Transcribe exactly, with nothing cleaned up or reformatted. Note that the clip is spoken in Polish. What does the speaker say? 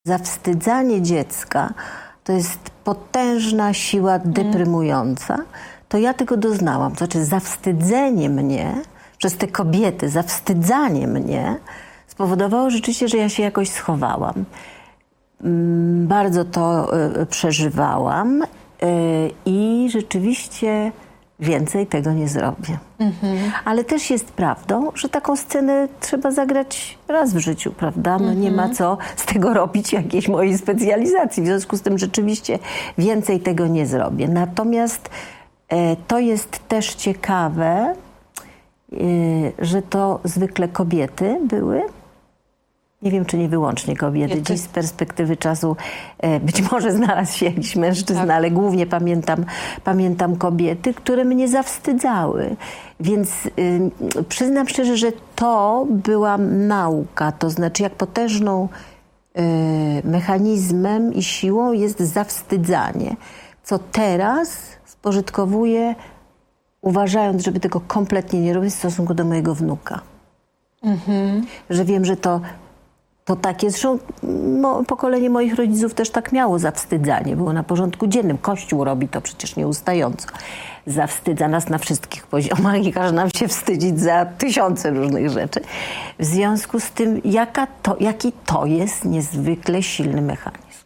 zawstydzanie dziecka to jest potężna siła deprymująca, to ja tego doznałam. To znaczy zawstydzenie mnie przez te kobiety, zawstydzanie mnie spowodowało rzeczywiście, że ja się jakoś schowałam. Bardzo to przeżywałam i rzeczywiście więcej tego nie zrobię. Mhm. Ale też jest prawdą, że taką scenę trzeba zagrać raz w życiu, prawda? No mhm. nie ma co z tego robić jakiejś mojej specjalizacji. W związku z tym rzeczywiście więcej tego nie zrobię. Natomiast e, to jest też ciekawe, e, że to zwykle kobiety były. Nie wiem, czy nie wyłącznie kobiety. Dziś z perspektywy czasu e, być może znalazł się jakiś mężczyzna, tak. ale głównie pamiętam, pamiętam kobiety, które mnie zawstydzały. Więc y, przyznam szczerze, że to była nauka. To znaczy, jak potężną y, mechanizmem i siłą jest zawstydzanie. Co teraz spożytkowuję, uważając, żeby tego kompletnie nie robić w stosunku do mojego wnuka. Mhm. Że wiem, że to To tak jest, że mo, pokolenie moich rodziców też tak miało zawstydzanie. Było na porządku dziennym. Kościół robi to przecież nieustająco. Zawstydza nas na wszystkich poziomach i każe nam się wstydzić za tysiące różnych rzeczy. W związku z tym, jaka to, jaki to jest niezwykle silny mechanizm.